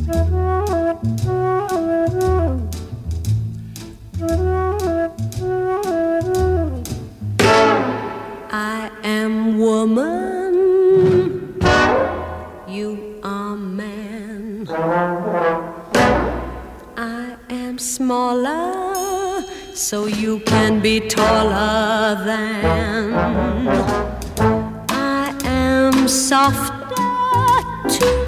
I am woman, you are man. I am smaller, so you can be taller than. I am softer, too